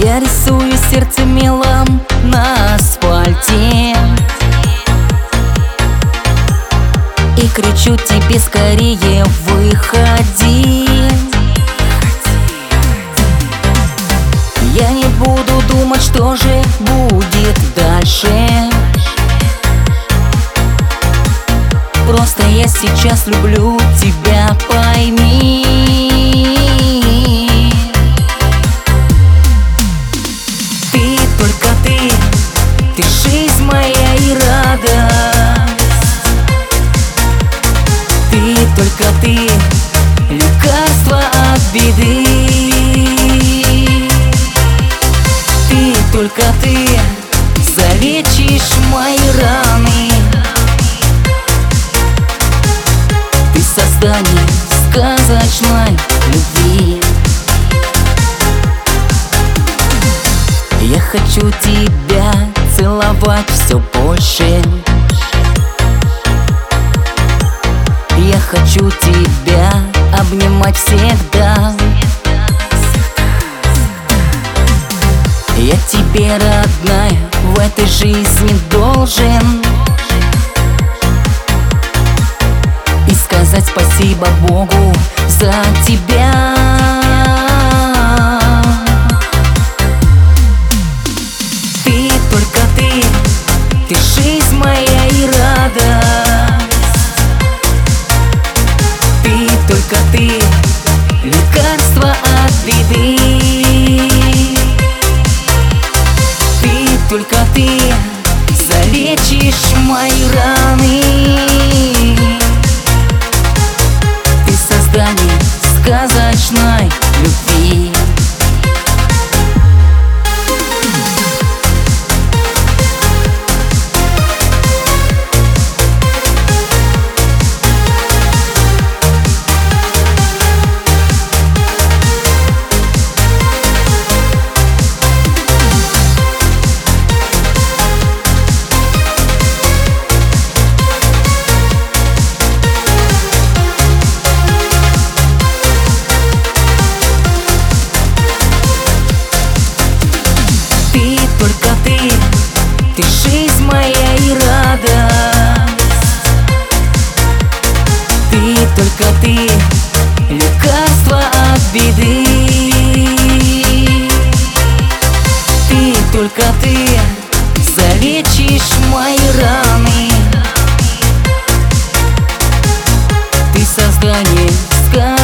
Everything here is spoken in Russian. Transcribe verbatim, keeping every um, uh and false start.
Я рисую сердце мелом на асфальте и кричу тебе: скорее выходи. Я не буду думать, что же будет дальше. Просто я сейчас люблю тебя, пойми. Ты, только ты, ты жизнь моя и радость. Ты, только ты, лекарство от беды. Ты, только ты, залечишь мои раны. Ты создание сказочной любви. Я хочу тебя целовать все больше. Я хочу тебя обнимать всегда. Я тебе, родная, в этой жизни должен и сказать спасибо Богу за тебя. Ты, только ты, ты жизнь моя и радость. Ты, только ты, лекарство от беды. Ты, только ты, залечишь мои раны. Ты создание сказочной любви. Ты жизнь моя и радость. Ты, только ты, лекарство от беды. Ты, только ты, залечишь мои раны. Ты создание сказки.